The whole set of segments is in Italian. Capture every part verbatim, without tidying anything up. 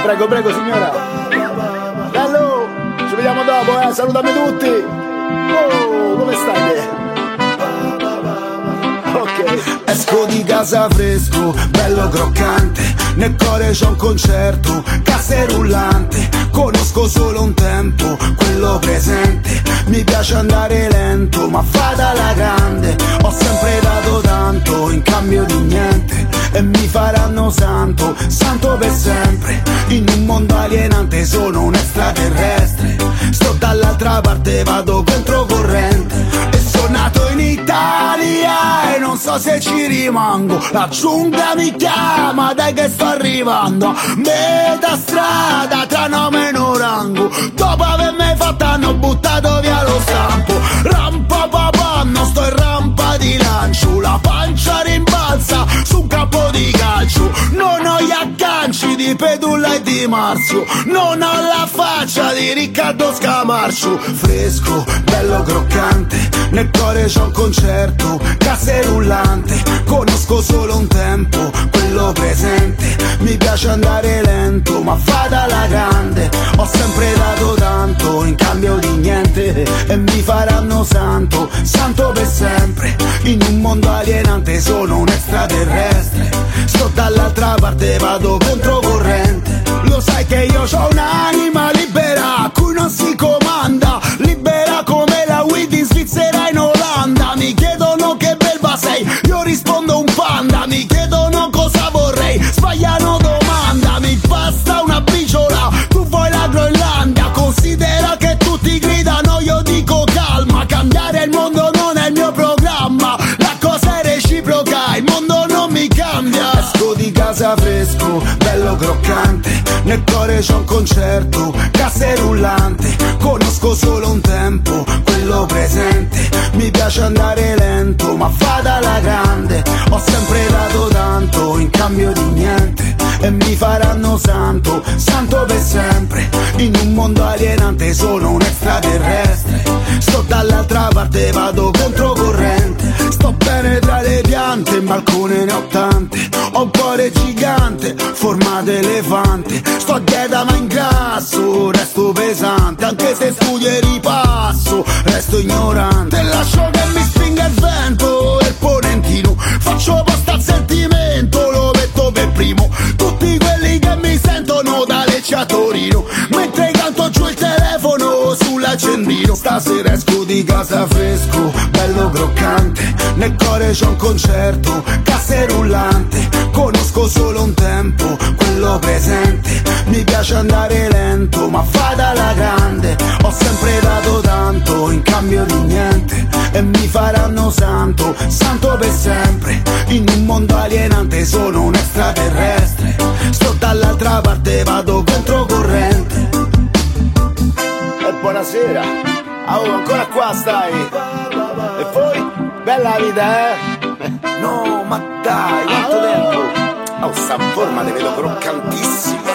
Prego, prego signora. Bello, ci vediamo dopo, eh, salutami tutti. Oh, come stai? Ok. Esco di casa fresco, bello croccante, nel cuore c'ho un concerto, casse rullante, conosco solo un tempo, quello presente, mi piace andare lento, ma vado alla grande, ho sempre dato tanto, in cambio di niente, e mi faranno santo, santo per sempre, in un mondo alienante sono un extraterrestre, sto dall'altra parte, vado controcorrente, e sono nato in Italia e non so se ci rimango, la giungla mi chiama, dai che sto arrivando, metà strada tra nome e rango, dopo avermi fatto hanno buttato via lo stampo, rampa papà, non sto in rampa di lancio, la pancia rimbalza su un campo di calcio, non ho gli agganci di Pedulla e di Marzio, non ho la faccia di Riccardo Scamarcio, fresco, bello croccante, nel cuore c'ho un concerto, casse rullante, conosco solo un tempo, quello presente, mi piace andare lento, ma vado alla grande, ho sempre dato tanto, in cambio di niente, e mi faranno santo, santo per sempre, in un mondo alienante sono un extraterrestre, sto dall'altra parte, vado controcorrente, lo sai che io ho un'anima libera, a cui non si comanda, libera come la weed in Svizzera e in Olanda, mi chiedono che belva sei, io rispondo un panda, mi chiedono cosa vorrei, sbagliano domanda, mi basta una briciola, tu vuoi la Groenlandia, considera che tutti gridano, io dico calma, cambiare il mondo non è il mio programma, la cosa è reciproca, il mondo non mi cambia, esco di casa fresco, bello croccante, nel cuore c'ho un concerto, casse rullante, conosco solo un tempo, quello presente, mi piace andare lento, ma vado alla grande, ho sempre dato tanto, in cambio di niente, e mi faranno santo, santo per sempre, in un mondo alienante sono un extraterrestre, sto dall'altra parte, vado controcorrente, sto bene tra le piante, in balcone ne ho tante, ho un cuore gigante, forma d'elefante, sto a dieta ma ingrasso, resto pesante, anche se studio e ripasso, resto ignorante, lascio che mi spinga il vento e il ponentino, faccio posta al sentimento, lo metto per primo, tutti quelli che mi sentono da Lecce a Torino, mentre canto giù il telefono sull'accendino, stasera esco di casa fresco, bello croccante, nel cuore c'ho un concerto, casse rullante, conosco solo un tempo, quello presente, mi piace andare lento, ma vado alla grande, ho sempre dato tanto, in cambio di niente, e mi faranno santo, santo per sempre, in un mondo alienante sono un extraterrestre, sto dall'altra parte, vado controcorrente. E buonasera, ah, oh, ancora qua stai? E poi? Bella vita, eh? No, ma dai, quanto tempo? Oh, sta in forma, te vedo croccantissima.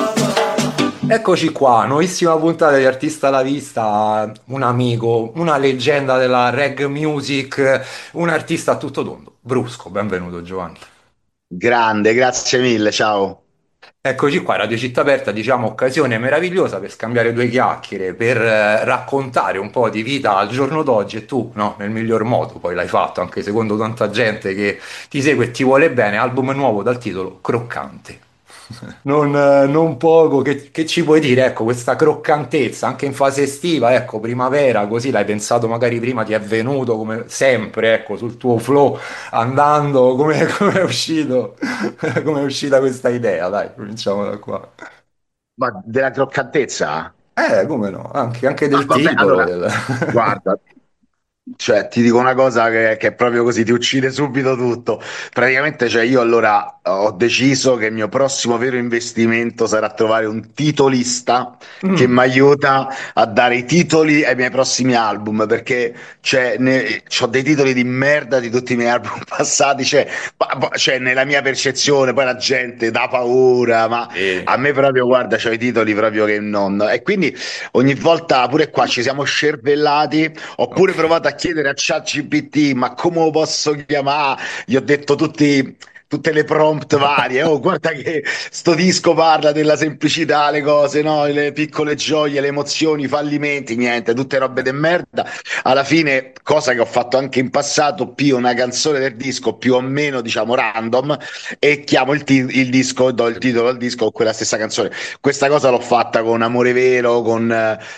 Eccoci qua, nuovissima puntata di Artista alla Vista, un amico, una leggenda della reggae music, un artista a tutto tondo, Brusco, benvenuto Giovanni. Grande, grazie mille, ciao. Eccoci qua, Radio Città Aperta, diciamo occasione meravigliosa per scambiare due chiacchiere, per eh, raccontare un po' di vita al giorno d'oggi e tu, no, nel miglior modo poi l'hai fatto, anche secondo tanta gente che ti segue e ti vuole bene, album nuovo dal titolo Croccante. Non, eh, non poco, che, che ci puoi dire? Ecco, questa croccantezza anche in fase estiva, ecco, primavera, così l'hai pensato magari prima, ti è venuto come sempre, ecco, sul tuo flow andando, come come è uscito, come è uscita questa idea? Dai, cominciamo da qua. Ma della croccantezza? Eh, come no, anche, anche Ah, del vabbè, titolo. allora, del- guarda, cioè, ti dico una cosa che, che è proprio così, ti uccide subito tutto. Praticamente, cioè, io allora ho deciso che il mio prossimo vero investimento sarà trovare un titolista che Mm, mi aiuta a dare i titoli ai miei prossimi album, perché cioè, ne, ho dei titoli di merda di tutti i miei album passati, cioè, pa- pa- cioè, nella mia percezione, poi la gente dà paura, ma sì. a me proprio, guarda, c'ho i titoli proprio che non... E quindi ogni volta, pure qua, ci siamo scervellati. Ho pure Ok. provato a chiedere a ChatGPT, ma come lo posso chiamare? Gli ho detto tutti, tutte le prompt varie. Oh, guarda che sto disco parla della semplicità, le cose, no? Le piccole gioie, le emozioni, i fallimenti, niente, tutte robe de merda. Alla fine, cosa che ho fatto anche in passato, pio una canzone del disco più o meno, diciamo, random e chiamo il, ti- il disco, do il titolo al disco con quella stessa canzone. Questa cosa l'ho fatta con Amore Vero, con,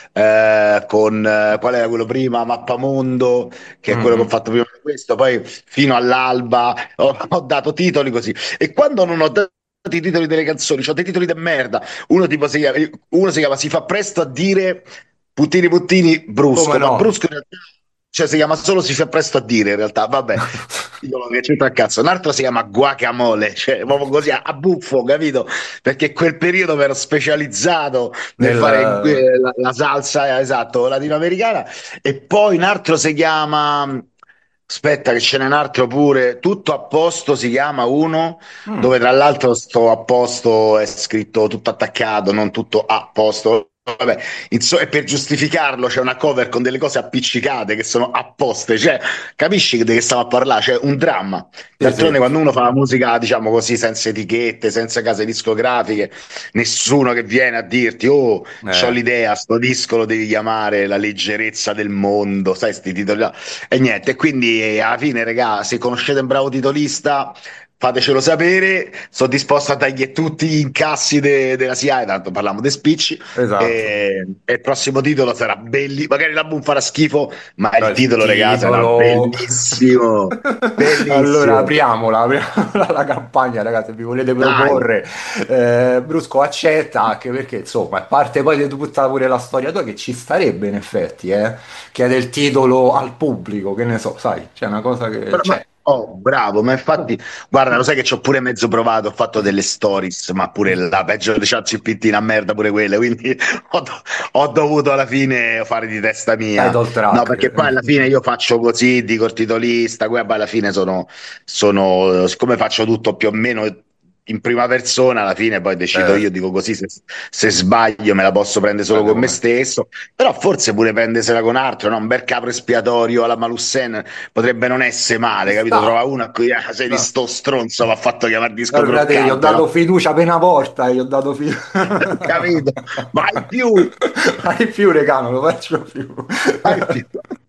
eh, con eh, qual era quello prima? Mappamondo, che è quello che ho Mhm. fatto prima di questo, poi fino all'alba ho, ho dato titoli così. E quando non ho dato i titoli delle canzoni, ho dei titoli di merda. Uno tipo si chiama, uno si chiama Si fa presto a dire Puttini Puttini Come Brusco, ma no? Brusco in realtà, cioè si chiama solo Si fa presto a dire in realtà, vabbè. Io lo che c'entra a cazzo. Un altro si chiama Guacamole, cioè proprio così a, a buffo, capito? Perché quel periodo mi ero specializzato nel Nel... fare eh, la, la salsa, eh, esatto, latinoamericana. E poi un altro si chiama, aspetta che ce n'è un altro pure, Tutto a posto si chiama uno, Mm. dove tra l'altro sto a posto è scritto tutto attaccato, non tutto a posto. Vabbè, inso- e per giustificarlo c'è una cover con delle cose appiccicate che sono apposte, cioè capisci di che stiamo a parlare? C'è un dramma. Sì, D'altronde sì. quando uno fa la musica, diciamo così, senza etichette, senza case discografiche, nessuno che viene a dirti, oh, c'ho Eh, l'idea, sto disco lo devi chiamare La leggerezza del mondo, sai, sti titoli là. E niente, quindi eh, alla fine, regà, se conoscete un bravo titolista, fatecelo sapere, sono disposto a dargli tutti gli incassi de- della S I A E, tanto parliamo di spicci, esatto. e, e il prossimo titolo sarà bellissimo, magari l'album farà schifo, ma No, il il titolo, regà, sarà titolo. bellissimo, Allora bellissimo. apriamola, apriamola la campagna, ragazzi. Vi volete Dai, proporre? Eh, Brusco accetta anche perché, insomma, a parte poi di tutta pure la storia tua che ci starebbe in effetti, eh? Chiede il titolo al pubblico, che ne so, sai, c'è una cosa che però, ma, c'è. oh, bravo, ma infatti, guarda, lo sai che ci ho pure mezzo provato, ho fatto delle stories, ma pure la peggio di ChatGPT, una merda pure quelle, quindi ho, do- ho dovuto alla fine fare di testa mia. Title No, track. perché poi alla fine io faccio così, dico il titolista, poi alla fine sono, sono, siccome faccio tutto più o meno in prima persona, alla fine poi decido Eh, io, dico così, se, se sbaglio me la posso prendere solo guarda con me com'è. stesso, però forse pure prendersela con altro, no? Un bel capro espiatorio alla Malussen potrebbe non essere Ci male, capito? Trova sta. uno a cui ah, sei di No. sto stronzo, mi ha fatto chiamare disco Guarda te, gli ho croccante, dato no? fiducia per una volta, gli ho dato fiducia. Capito? Mai più, Mai più, regà, non lo faccio più. mai più.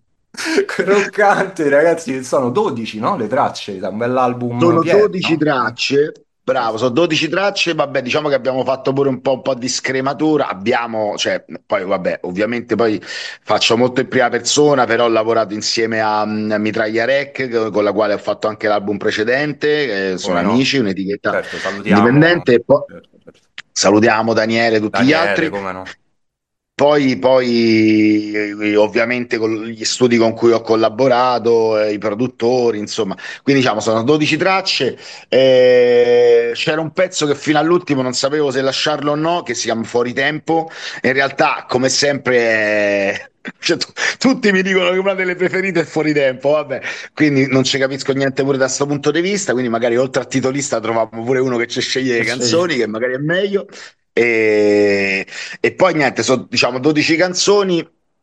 Croccante, ragazzi, sono dodici, no? Le tracce da un bell'album Sono pieno, dodici no? tracce, Eh, bravo, sono dodici tracce, vabbè, diciamo che abbiamo fatto pure un po', un po' di scrematura, abbiamo, cioè, poi vabbè, ovviamente poi faccio molto in prima persona, però ho lavorato insieme a, mm, Mitraglia Rec, con la quale ho fatto anche l'album precedente, eh, sono come no? amici, un'etichetta Certo, salutiamo. indipendente, e poi Certo, certo. salutiamo Daniele e tutti gli Daniele, altri. come no? Poi, poi eh, ovviamente con gli studi con cui ho collaborato, eh, i produttori, insomma, quindi diciamo sono dodici tracce. Eh, c'era un pezzo che fino all'ultimo non sapevo se lasciarlo o no, che si chiama Fuori Tempo. In realtà, come sempre, eh, cioè, tu- tutti mi dicono che una delle preferite è Fuori Tempo, vabbè, quindi non ci capisco niente pure da questo punto di vista. Quindi, magari oltre al titolista, troviamo pure uno che ci sceglie le Scegli. canzoni, che magari è meglio. E, e poi niente, sono diciamo dodici canzoni,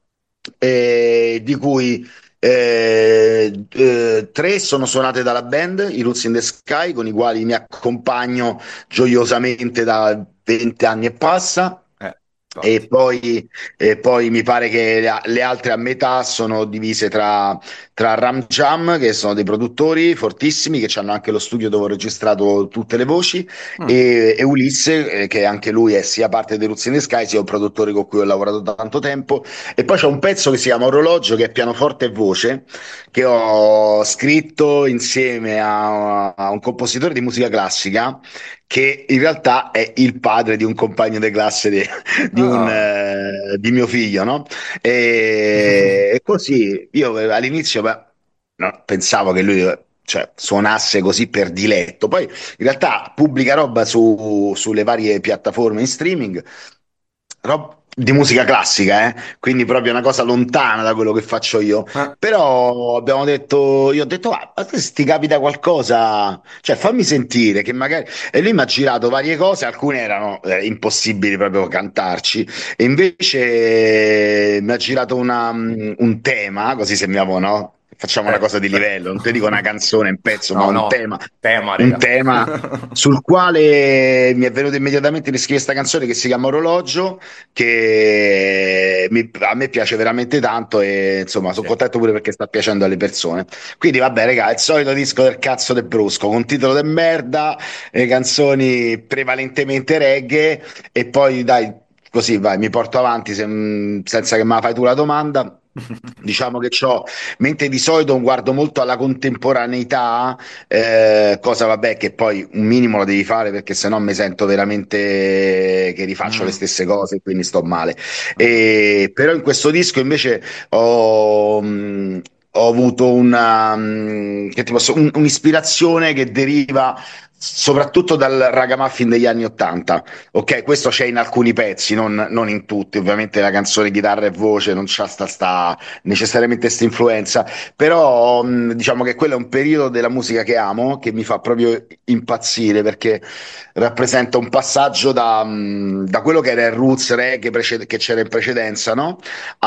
eh, di cui eh, eh, tre sono suonate dalla band, i Roots in the Sky, con i quali mi accompagno gioiosamente da venti anni e passa. Eh, E infatti. poi, e poi mi pare che le, le altre a metà sono divise tra, tra Ram Jam, che sono dei produttori fortissimi, che hanno anche lo studio dove ho registrato tutte le voci, Mm. e, e Ulisse, eh, che anche lui è sia parte dei Ruzzi in the Sky, sia un produttore con cui ho lavorato da tanto tempo. E poi c'è un pezzo che si chiama Orologio, che è pianoforte e voce, che ho scritto insieme a, a un compositore di musica classica, che in realtà è il padre di un compagno di classe di, di un, Ah. eh, di mio figlio, no? E, e così io eh, all'inizio beh, no, pensavo che lui eh, cioè, suonasse così per diletto, poi in realtà pubblica roba su- sulle varie piattaforme in streaming, rob- di musica classica, eh? Quindi proprio una cosa lontana da quello che faccio io. Eh, Però abbiamo detto, io ho detto, ah, ma se ti capita qualcosa, cioè fammi sentire che magari... E lui mi ha girato varie cose, alcune erano eh, impossibili proprio cantarci, e invece eh, mi ha girato una, mm, un tema, così sembriamo, no? facciamo una Eh, cosa di livello, non ti dico una canzone, un pezzo, ma No, un no, tema, tema, un raga. tema sul quale mi è venuto immediatamente di scrivere questa canzone che si chiama Orologio, che mi- a me piace veramente tanto e insomma sono Sì. contento pure perché sta piacendo alle persone. Quindi vabbè, raga, il solito disco del cazzo del Brusco, con titolo de merda, e canzoni prevalentemente reggae, e poi dai, così vai, mi porto avanti se- senza che me la fai tu la domanda. Diciamo che c'ho, mentre di solito guardo molto alla contemporaneità, eh, cosa vabbè che poi un minimo lo devi fare perché sennò mi sento veramente che rifaccio le Mm, stesse cose e quindi sto male. mm, E, però in questo disco invece ho, mh, ho avuto una, mh, che ti posso- un- un'ispirazione che deriva soprattutto dal ragamuffin degli anni Ottanta. Ok, questo c'è in alcuni pezzi, non, non in tutti. Ovviamente la canzone chitarra e voce non c'ha sta, sta necessariamente questa influenza, però mh, diciamo che quello è un periodo della musica che amo, che mi fa proprio impazzire perché rappresenta un passaggio da, mh, da quello che era il roots reggae prece- che c'era in precedenza, no?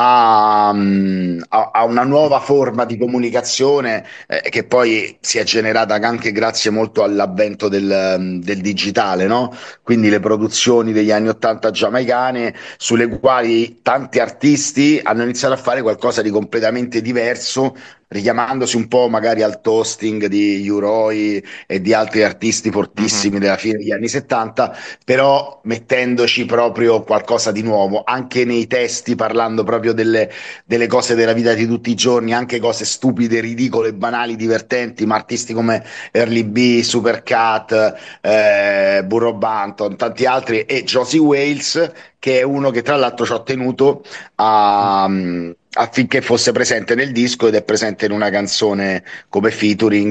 A, mh, a- a una nuova forma di comunicazione, eh, che poi si è generata anche grazie molto all'avvento del, mh, del digitale, no? Quindi le produzioni degli anni ottanta giamaicane, sulle quali tanti artisti hanno iniziato a fare qualcosa di completamente diverso, richiamandosi un po' magari al toasting di U-Roy e di altri artisti mhm, fortissimi della fine degli anni settanta, però mettendoci proprio qualcosa di nuovo, anche nei testi, parlando proprio delle, delle cose della vita di tutti i giorni, anche cose stupide, ridicole, banali, divertenti, ma artisti come Early B, Supercat, eh, Burro Banton, tanti altri, e Josie Wales, che è uno che tra l'altro ci ho tenuto a, affinché fosse presente nel disco ed è presente in una canzone come featuring,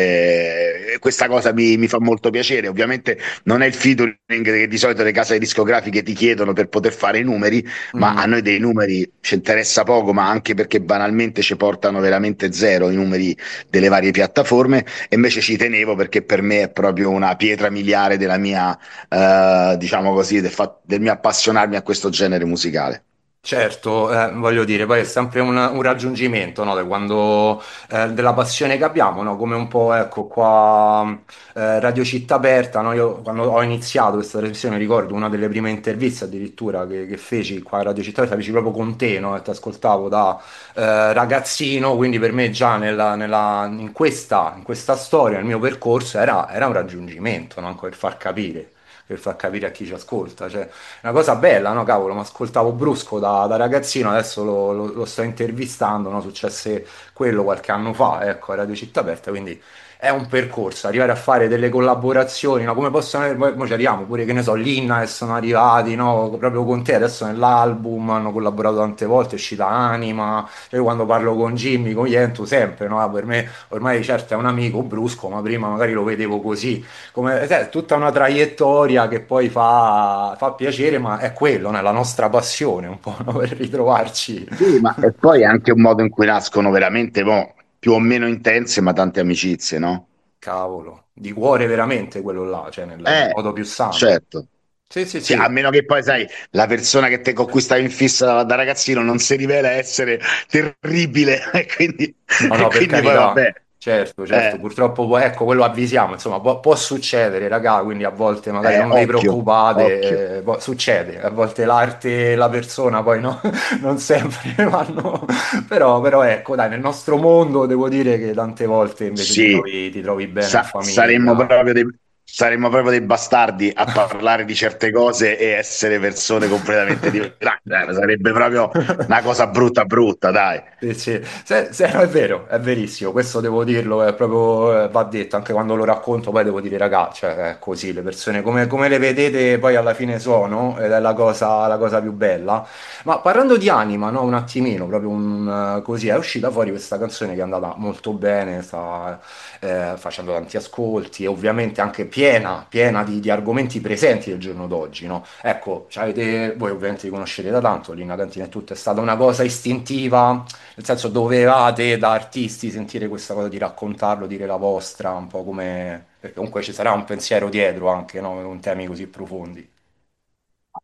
e, e questa cosa mi, mi fa molto piacere. Ovviamente non è il featuring che di solito le case discografiche ti chiedono per poter fare i numeri, ma a mm. noi dei numeri ci interessa poco, ma anche perché banalmente ci portano veramente zero i numeri delle varie piattaforme, e invece ci tenevo perché per me è proprio una pietra miliare della mia, eh, diciamo così, del, fa- del mio appassionarmi a questo genere musicale. Certo, eh, voglio dire, poi è sempre un, un raggiungimento, no, da quando, eh, della passione che abbiamo, no? Come un po', ecco, qua, eh, Radio Città Aperta, no? Io quando ho iniziato questa trasmissione, mi ricordo una delle prime interviste addirittura che, che feci qua a Radio Città Aperta, feci proprio con te, no? E ti ascoltavo da, eh, ragazzino, quindi per me già nella, nella- in questa, in questa storia, il mio percorso era, era un raggiungimento, no? Anche per far capire, per far capire a chi ci ascolta, cioè una cosa bella, no? Cavolo, mi ascoltavo Brusco da, da ragazzino, adesso lo, lo- lo sto intervistando, no? Successe quello qualche anno fa, ecco, a Radio Città Aperta, quindi è un percorso, arrivare a fare delle collaborazioni, no? Come possono, poi poi ci arriviamo pure, che ne so, l'Inna che sono arrivati, no? Proprio con te, adesso nell'album hanno collaborato tante volte, è uscita Anima, cioè io quando parlo con Jimmy, con Yentu, sempre, no? Ah, per me ormai certo è un amico Brusco, ma prima magari lo vedevo così, come, sai, è tutta una traiettoria che poi fa, fa piacere, ma è quello, no? È la nostra passione un po', no? Per ritrovarci. Sì, ma e poi è anche un modo in cui nascono veramente, boh, più o meno intense, ma tante amicizie, no? Cavolo, di cuore veramente quello là, cioè nel, nel Eh, modo più sano. certo. Sì, sì, Sì, a sì. meno che poi, sai, la persona che te con cui stavi in fissa da, da ragazzino non si rivela essere terribile, e quindi, No, e no, per quindi poi carità. vabbè. Certo, certo, Eh, purtroppo poi- ecco, quello avvisiamo, insomma, può, può succedere, raga, quindi a volte magari eh, non vi occhio, occhio. preoccupate, eh, può- succede, a volte l'arte e la persona poi no, non sempre vanno, però, però ecco, dai, nel nostro mondo devo dire che tante volte invece ti Sì, trovi, ti trovi bene in sa- saremmo famiglia. proprio dei, saremmo proprio dei bastardi a parlare di certe cose e essere persone completamente diverse. Dai, sarebbe proprio una cosa brutta, brutta, dai. Sì, sì. Se- se- no, è vero, è verissimo, questo devo dirlo, è proprio, eh, va detto, anche quando lo racconto poi devo dire, raga, cioè, è così, le persone come, come le vedete poi alla fine sono, ed è la cosa, la cosa più bella. Ma parlando di anima, no, un attimino, proprio un, eh, così, è uscita fuori questa canzone che è andata molto bene, sta eh, facendo tanti ascolti e ovviamente anche piena, piena di, di argomenti presenti del giorno d'oggi, no? Ecco, c'avete, voi ovviamente li conoscete da tanto, Lina Cantina e tutto, è stata una cosa istintiva, nel senso, dovevate da artisti sentire questa cosa di raccontarlo, dire la vostra, un po' come... Perché comunque ci sarà un pensiero dietro anche, no? Con temi così profondi.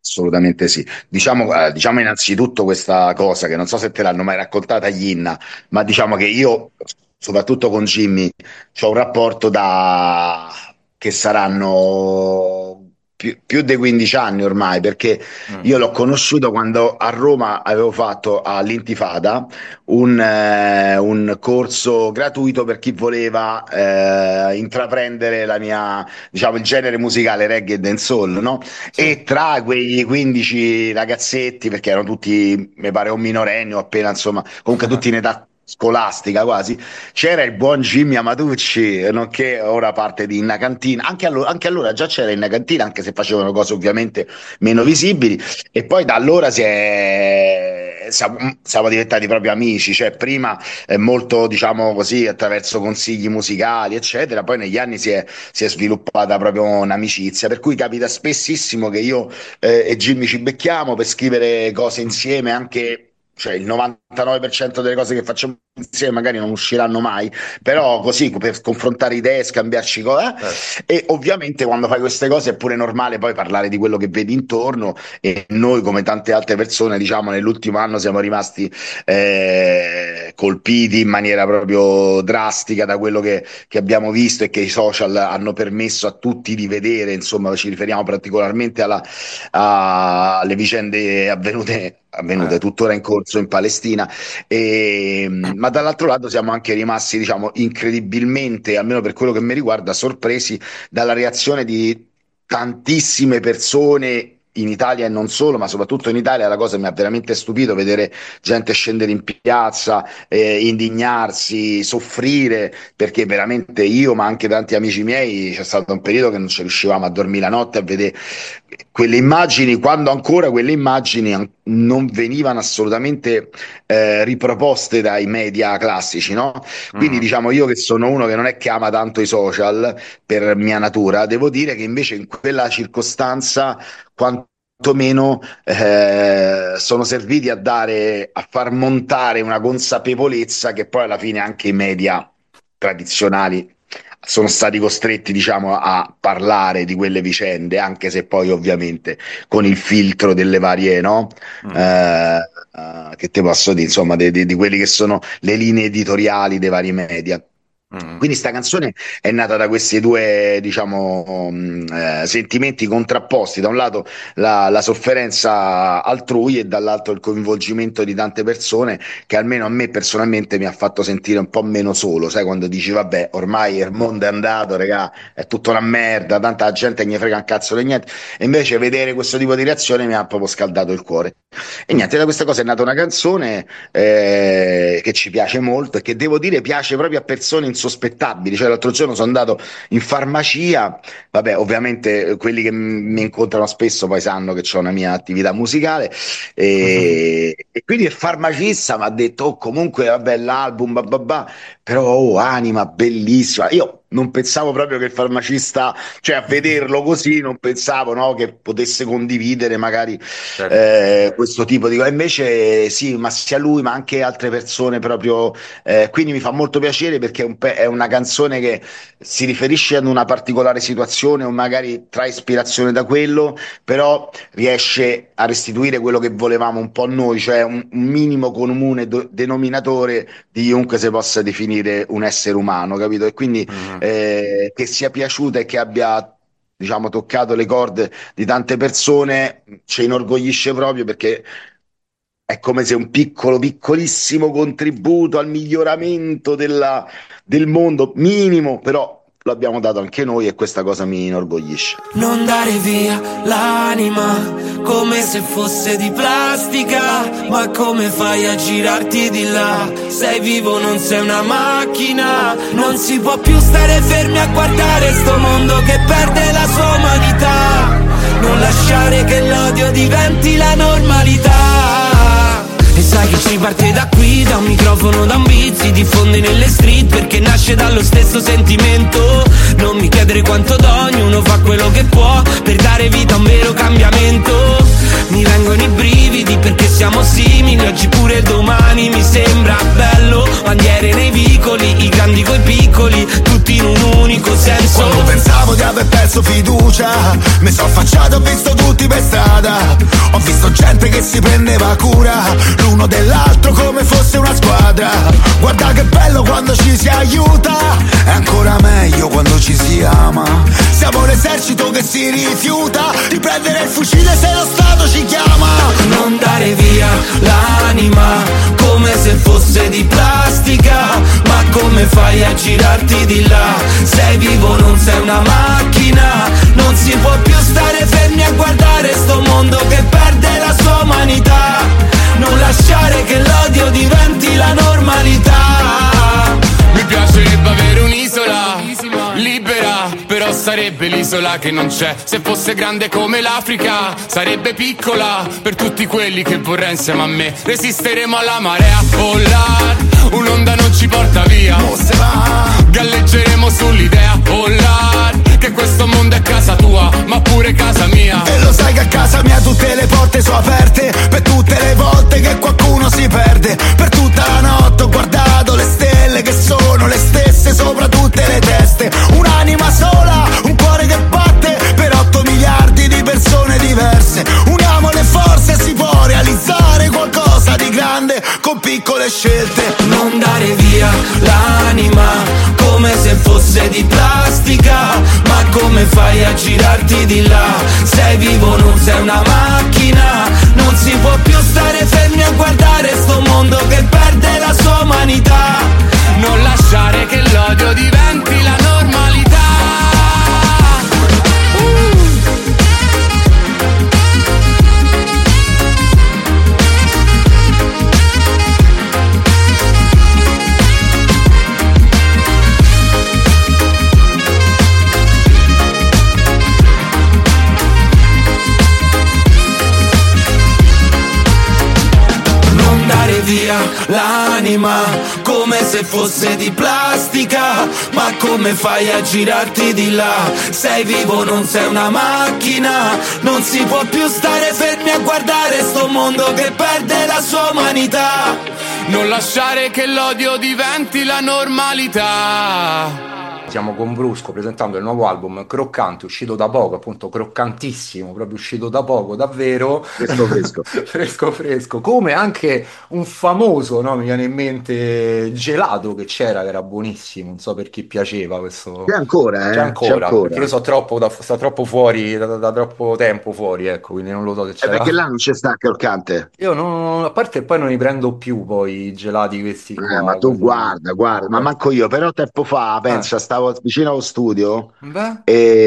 Assolutamente sì. Diciamo, eh, diciamo innanzitutto questa cosa che non so se te l'hanno mai raccontata gli Inna, ma diciamo che io, soprattutto con Jimmy, ho un rapporto da che saranno più, più di quindici anni ormai, perché Mm. io l'ho conosciuto quando a Roma avevo fatto all'Intifada un, eh, un corso gratuito per chi voleva eh, intraprendere la mia, diciamo, il genere musicale reggae e dancehall, no? Sì. E tra quei quindici ragazzetti, perché erano tutti, mi pare, un minorenni o appena, insomma, comunque tutti in età scolastica quasi, c'era il buon Jimmy Amatucci, nonché ora parte di Inna Cantina. Anche allora, anche allora già c'era Inna Cantina, anche se facevano cose ovviamente meno Mm. visibili. E poi da allora si è... siamo, siamo diventati proprio amici, cioè prima eh, molto, diciamo così, attraverso consigli musicali, eccetera, poi negli anni si è, si è sviluppata proprio un'amicizia, per cui capita spessissimo che io eh, e Jimmy ci becchiamo per scrivere cose insieme, anche cioè il novantanove per cento delle cose che facciamo insieme magari non usciranno mai, però così per confrontare idee, scambiarci cose. Certo. E ovviamente quando fai queste cose è pure normale poi parlare di quello che vedi intorno, e noi come tante altre persone diciamo nell'ultimo anno siamo rimasti eh, colpiti in maniera proprio drastica da quello che, che abbiamo visto e che i social hanno permesso a tutti di vedere, insomma ci riferiamo particolarmente alla, a- alle vicende avvenute avvenute Eh. tuttora in corso in Palestina, e, ma dall'altro lato siamo anche rimasti, diciamo, incredibilmente, almeno per quello che mi riguarda, sorpresi dalla reazione di tantissime persone in Italia e non solo, ma soprattutto in Italia. La cosa mi ha veramente stupito vedere gente scendere in piazza, eh, indignarsi, soffrire, perché veramente io, ma anche tanti amici miei, c'è stato un periodo che non ci riuscivamo a dormire la notte a vedere quelle immagini, quando ancora quelle immagini an- non venivano assolutamente eh, riproposte dai media classici, no? Quindi Mm. diciamo io che sono uno che non è che ama tanto i social per mia natura, devo dire che invece in quella circostanza quantomeno eh, sono serviti a dare, a far montare una consapevolezza che poi alla fine anche i media tradizionali sono stati costretti, diciamo, a parlare di quelle vicende, anche se poi ovviamente con il filtro delle varie, no? Mm. Eh, eh, che te posso dire, insomma, di, di, di quelli che sono le linee editoriali dei vari media. Mm. Quindi sta canzone è nata da questi due, diciamo, mh, eh, sentimenti contrapposti: da un lato la, la sofferenza altrui e dall'altro il coinvolgimento di tante persone, che almeno a me personalmente mi ha fatto sentire un po' meno solo, sai, quando dici vabbè, ormai il mondo è andato, regà, è tutta una merda, tanta gente che ne frega un cazzo di niente, e invece vedere questo tipo di reazione mi ha proprio scaldato il cuore. E Mm. niente, da questa cosa è nata una canzone eh, che ci piace molto e che devo dire piace proprio a persone insospettabili. Cioè, l'altro giorno sono andato in farmacia, vabbè, ovviamente eh, quelli che m- mi incontrano spesso poi sanno che ho una mia attività musicale, e, e quindi il farmacista mi ha detto, oh, comunque, vabbè, l'album, bah, bah, bah, però, oh, anima, bellissima. Io non pensavo proprio che il farmacista, cioè a vederlo così, non pensavo, no, che potesse condividere magari Certo. eh, questo tipo di cose. Invece sì, ma sia lui ma anche altre persone proprio, eh, quindi mi fa molto piacere perché è, un pe- è una canzone che si riferisce ad una particolare situazione o magari trae ispirazione da quello, però riesce a restituire quello che volevamo un po' noi, cioè un, un minimo comune do- denominatore di chiunque si possa definire un essere umano, capito? E quindi Mm. eh, che sia piaciuta e che abbia, diciamo, toccato le corde di tante persone ci inorgoglisce proprio, perché è come se un piccolo, piccolissimo contributo al miglioramento della- del mondo, minimo, però lo abbiamo dato anche noi, e questa cosa mi inorgoglisce. Non dare via l'anima come se fosse di plastica, ma come fai a girarti di là? Sei vivo, non sei una macchina. Non si può più stare fermi a guardare sto mondo che perde la sua umanità. Non lasciare che l'odio diventi la normalità. E sai che ci parte da qui, da un microfono, da un beat, si diffonde nelle street perché nasce dallo stesso sentimento. Non mi chiedere quanto do, ognuno fa quello che può per dare vita a un vero cambiamento. Mi mi vengono i brividi perché siamo simili, oggi pure domani mi sembra bello. Bandiere nei vicoli, i grandi coi piccoli, tutti in un unico senso. Quando pensavo di aver perso fiducia, mi sono affacciato, ho visto tutti per strada. Ho visto gente che si prendeva cura l'uno dell'altro come fosse una squadra. Guarda che bello quando ci si aiuta, è ancora meglio quando ci si ama. Siamo l'esercito che si rifiuta di prendere il fucile se lo Stato ci chiama. Non dare via l'anima come se fosse di plastica, ma come fai a girarti di là? Sei vivo, non sei una macchina. Non si può più stare fermi a guardare sto mondo che perde la sua umanità. Non lasciare che l'odio diventi la normalità. Mi piacerebbe avere un'isola libera, però sarebbe l'isola che non c'è. Se fosse grande come l'Africa, sarebbe piccola per tutti quelli che vorrei insieme a me. Resisteremo alla marea, oh là, un'onda non ci porta via. Galleggeremo sull'idea, oh là, che questo mondo è casa tua, ma pure casa mia. E lo sai che a casa mia tutte le porte sono aperte, per tutte le volte che qualcuno si perde. Per tutta la notte ho guardato le stelle che sono le stesse sopra tutte le teste. Un'anima sola, un cuore che batte per otto miliardi di persone diverse. Uniamo le forze, si può realizzare qualcosa di grande con piccole scelte. Non dare via l'anima come se fosse di plastica, ma come fai a girarti di là? Sei vivo, non sei una macchina. Non si può più stare fermi a guardare sto mondo che perde la sua umanità. Non lasciare che l'odio diventi la normalità. uh. Non dare via l'anima come se fosse di plastica, ma come fai a girarti di là? Sei vivo, non sei una macchina. Non si può più stare fermi a guardare sto mondo che perde la sua umanità. Non lasciare che l'odio diventi la normalità. Siamo con Brusco presentando il nuovo album Croccante, uscito da poco, appunto croccantissimo, proprio uscito da poco, davvero Fresco fresco. fresco fresco, come anche un famoso, no? Mi viene in mente gelato che c'era, che era buonissimo, non so per chi piaceva questo. C'è ancora, eh? C'è ancora, C'è ancora. perché io so troppo da, sta troppo fuori, da, da troppo tempo fuori, ecco, quindi non lo so se Eh, c'era. perché là non c'è sta croccante. Io non, a parte poi non li prendo più poi i gelati questi Eh, qua, ma tu così. guarda, guarda, ma Eh. manco io, però tempo fa, Eh. pensa, stavo vicino allo studio Beh.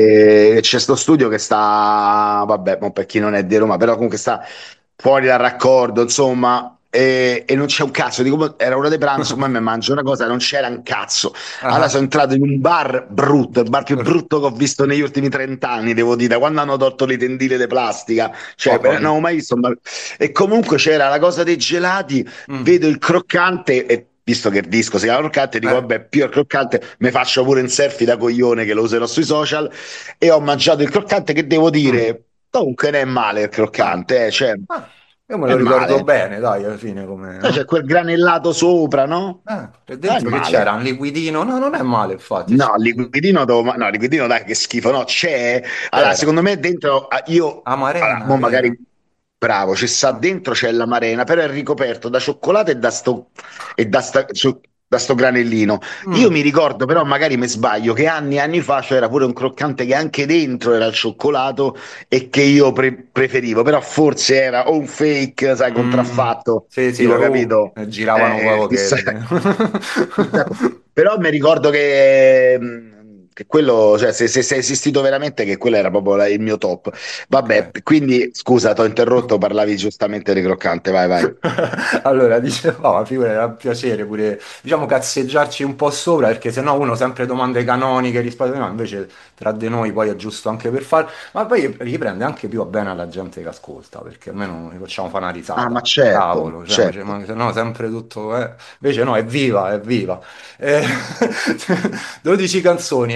e c'è sto studio che sta, vabbè, mo per chi non è di Roma, però comunque sta fuori dal raccordo, insomma, e, e non c'è un cazzo. Dico, "Mo- era ora di pranzo, ma mi mangio una cosa, non c'era un cazzo. Allora Ah. sono entrato in un bar brutto, il bar più brutto che ho visto negli ultimi trent'anni, devo dire, da quando hanno tolto le tendine di plastica, cioè, Oh, poi. non ho mai visto un bar. E comunque c'era la cosa dei gelati, Mm. vedo il croccante e visto che il disco si chiama croccante, dico Eh. vabbè, più il croccante, mi faccio pure un selfie da coglione che lo userò sui social e ho mangiato il croccante che devo dire, comunque non è male il croccante, eh, cioè, Ah, io me lo è ricordo male. bene, dai, alla fine come. Poi c'è quel granellato sopra, no? Eh, e Non è dentro che male. c'era? Un liquidino? No, non è male, infatti. No, liquidino, devo- no, liquidino dai che schifo, no, c'è. Allora, C'era. secondo me dentro, ah, io, Amarena, allora, mo vero? magari, bravo, ci sta Ah. dentro, c'è l'amarena, però è ricoperto da cioccolato e da sto, e da sta- su- da sto granellino. Io Mm. mi ricordo, però magari mi sbaglio, che anni e anni fa c'era pure un croccante che anche dentro era il cioccolato e che io pre- preferivo, però forse era o un fake, sai, Mm. contraffatto, Sì, sì, tipo, oh, capito? eh, giravano Eh, proprio chissà- che. chissà- Però mi ricordo che, mh, che quello, cioè, se, se, se è esistito veramente, che quello era proprio la- il mio top. Vabbè, Ok. quindi scusa, ti ho interrotto, parlavi giustamente di croccante, vai, vai. Allora, dicevamo, ma figurati, era un piacere pure, diciamo, cazzeggiarci un po' sopra, perché sennò uno sempre domande canoniche, risposte, no, invece tra di noi poi è giusto anche per far, ma poi riprende anche più a bene alla gente che ascolta, perché almeno ci facciamo fare una risata. Ah, ma certo, Cavolo, cioè, certo. ma se no sempre tutto, eh. Invece no, è viva, è viva. Eh, dodici canzoni,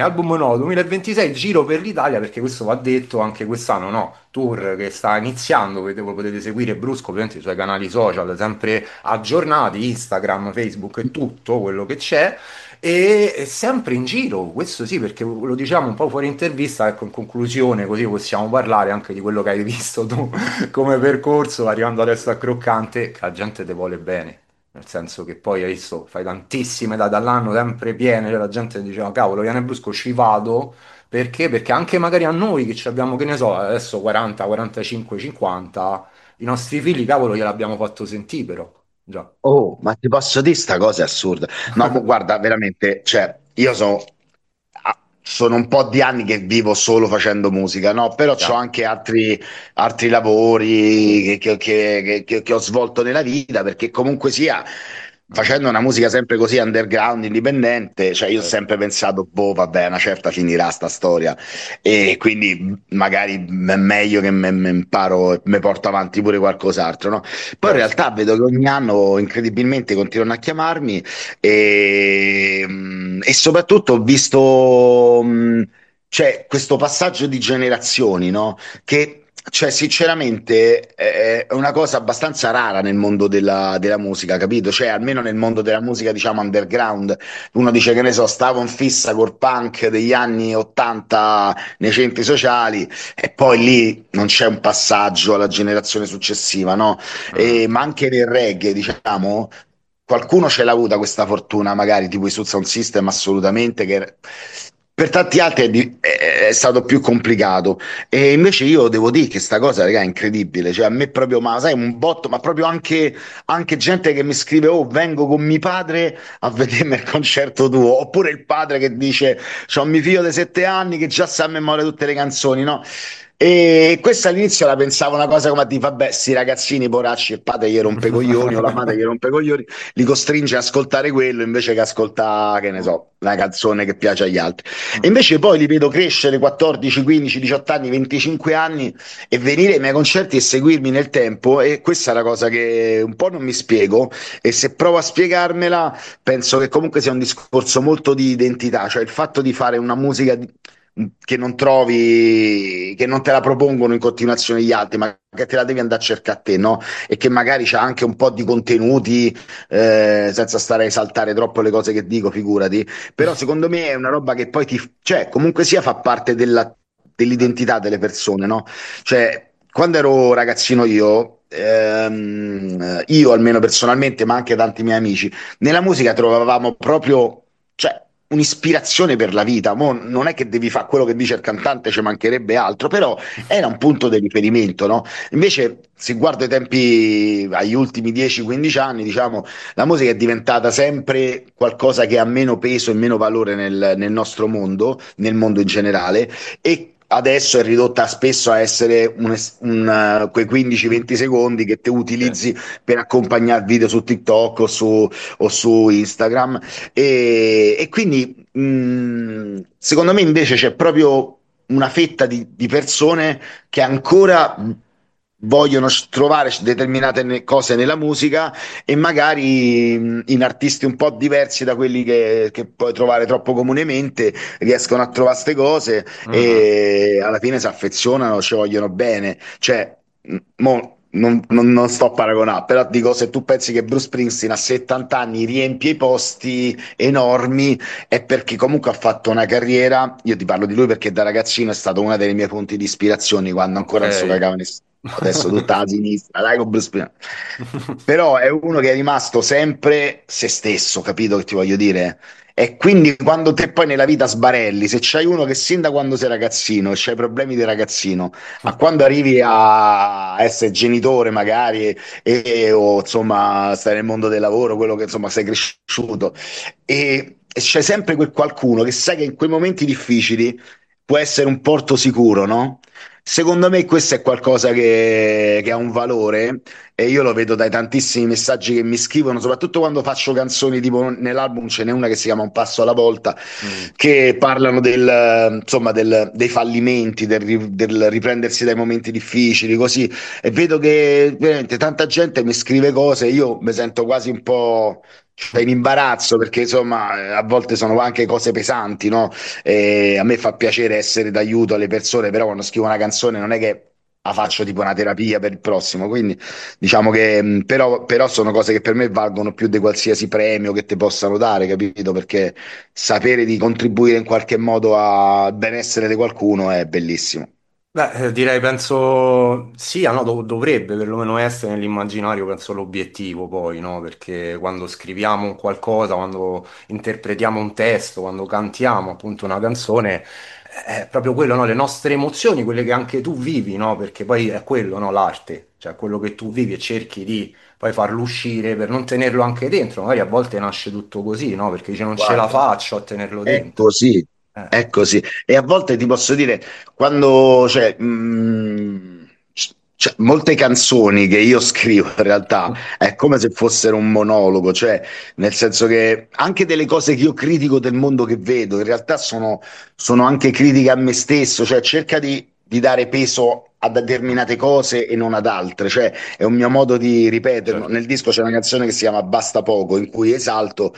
album no, duemilaventisei giro per l'Italia, perché questo va detto anche quest'anno, no? Tour che sta iniziando, potete, potete seguire Brusco ovviamente sui suoi canali social, sempre aggiornati, Instagram, Facebook e tutto quello che c'è. E è sempre in giro, questo sì, perché lo diciamo un po' fuori intervista, ecco, in conclusione, così possiamo parlare anche di quello che hai visto tu come percorso, arrivando adesso a Croccante, che la gente te vuole bene. Nel senso che poi hai visto, fai tantissime date all'anno, sempre piene, cioè la gente diceva, cavolo, Viane Brusco ci vado, perché? Perché anche magari a noi che ci abbiamo, che ne so, adesso quaranta, quarantacinque, cinquanta, i nostri figli, cavolo, gliel'abbiamo fatto sentire però, già. Oh, ma ti posso dire sta cosa è assurda. No, mo guarda, veramente, cioè, io so, ah, sono un po' di anni che vivo solo facendo musica, no? Però ho Già. anche altri, altri lavori che, che- che- che- che ho svolto nella vita, perché comunque sia, Mhm. facendo una musica sempre così underground, indipendente, cioè io ho Certo. sempre pensato, boh, vabbè, una certa finirà sta storia. E quindi magari è meglio che me, me imparo e mi porto avanti pure qualcos'altro, no? Poi in Certo. realtà vedo che ogni anno incredibilmente continuano a chiamarmi e, mm, e soprattutto ho visto mm, cioè, questo passaggio di generazioni, no? Che cioè, sinceramente è è una cosa abbastanza rara nel mondo della, della musica, capito? Cioè, almeno nel mondo della musica, diciamo, underground. Uno dice che ne so, stavo in fissa col punk degli anni ottanta nei centri sociali e poi lì non c'è un passaggio alla generazione successiva, no? Mhm. E, ma anche nel reggae, diciamo, qualcuno ce l'ha avuta questa fortuna, magari tipo i Sound Sound System, assolutamente, che per tanti altri è, di- è- è stato più complicato. E invece io devo dire che sta cosa, raga, è incredibile. Cioè, a me proprio, ma sai, un botto, ma proprio anche, anche gente che mi scrive: Oh, vengo con mio padre a vedermi il concerto tuo. Oppure il padre che dice: C'ho mio figlio di sette anni che già sa a memoria tutte le canzoni, no? E questa all'inizio la pensavo una cosa come a dire, vabbè, sti ragazzini poracci, il padre gli rompe i coglioni o la madre gli rompe i coglioni, li costringe a ascoltare quello invece che ascoltare, che ne so, la canzone che piace agli altri. E invece poi li vedo crescere quattordici, quindici, diciotto anni, venticinque anni e venire ai miei concerti e seguirmi nel tempo e questa è la cosa che un po' non mi spiego e se provo a spiegarmela penso che comunque sia un discorso molto di identità, cioè il fatto di fare una musica di- che non trovi, che non te la propongono in continuazione gli altri, ma che te la devi andare a cercare a te, no? E che magari c'ha anche un po' di contenuti, eh, senza stare a esaltare troppo le cose che dico, figurati. Però secondo me è una roba che poi ti, cioè, comunque sia fa parte della- Certo. dell'identità delle persone, no? Cioè, quando ero ragazzino io, ehm, io almeno personalmente, ma anche tanti miei amici, nella musica trovavamo proprio, cioè, un'ispirazione per la vita. Mo non è che devi fare quello che dice il cantante, ci mancherebbe altro, però era un punto di riferimento, no? Invece, se guardo i tempi agli ultimi dieci quindici anni, diciamo, la musica è diventata sempre qualcosa che ha meno peso e meno valore nel, nel nostro mondo, nel mondo in generale, e adesso è ridotta spesso a essere un, un, uh, quei quindici venti secondi che te Sì. utilizzi per accompagnare video su TikTok o su, o su Instagram. E, e quindi mh, secondo me invece c'è proprio una fetta di, di persone che ancora vogliono trovare determinate ne- cose nella musica e magari mh, in artisti un po' diversi da quelli che, che puoi trovare troppo comunemente riescono a trovare queste cose Mhm. e alla fine si affezionano, ci vogliono bene. Cioè, mh, mo non, non- non sto a paragonare, però dico, se tu pensi che Bruce Springsteen a settanta anni riempie i posti enormi, è perché comunque ha fatto una carriera. Io ti parlo di lui perché da ragazzino è stato una delle mie fonti di ispirazione quando Ok. ancora non so cagava nessuno. Adesso tutta la sinistra, dai con Bruce Springsteen. Però è uno che è rimasto sempre se stesso, capito che ti voglio dire? E quindi quando te poi nella vita sbarelli, se c'hai uno che sin da quando sei ragazzino e c'hai problemi di ragazzino, a quando arrivi a essere genitore magari e, e- o insomma stare nel mondo del lavoro, quello che insomma sei cresciuto e, e c'è sempre quel qualcuno che sai che in quei momenti difficili può essere un porto sicuro, no? Secondo me questo è qualcosa che, che ha un valore e io lo vedo dai tantissimi messaggi che mi scrivono, soprattutto quando faccio canzoni tipo nell'album ce n'è una che si chiama Un passo alla volta, Mm. che parlano del, insomma, del- dei fallimenti, del, ri- del riprendersi dai momenti difficili, così. E vedo che veramente tanta gente mi scrive cose, io mi sento quasi un po'. cioè in imbarazzo, perché insomma a volte sono anche cose pesanti, no? E a me fa piacere essere d'aiuto alle persone, però quando scrivo una canzone non è che la faccio tipo una terapia per il prossimo, quindi diciamo che mh, però, però sono cose che per me valgono più di qualsiasi premio che ti possano dare, capito? Perché sapere di contribuire in qualche modo al benessere di qualcuno è bellissimo. Beh, eh, direi, penso sia, no, dov- dovrebbe perlomeno essere nell'immaginario, penso, l'obiettivo poi, no? Perché quando scriviamo un qualcosa, quando interpretiamo un testo, quando cantiamo appunto una canzone, è proprio quello, no? Le nostre emozioni, quelle che anche tu vivi, no? Perché poi è quello, no? L'arte, cioè quello che tu vivi e cerchi di poi farlo uscire per non tenerlo anche dentro. Magari a volte nasce tutto così, no? Perché dice non ce la Guarda, faccio a tenerlo è dentro. così, Eh, è così. E a volte ti posso dire, quando, cioè, mh, c- cioè, molte canzoni che io scrivo in realtà è come se fossero un monologo, cioè, nel senso che anche delle cose che io critico del mondo che vedo, in realtà sono, sono anche critiche a me stesso, cioè cerca di, di dare peso a determinate cose e non ad altre, cioè è un mio modo di ripeterlo. certo. Nel disco c'è una canzone che si chiama Basta poco, in cui esalto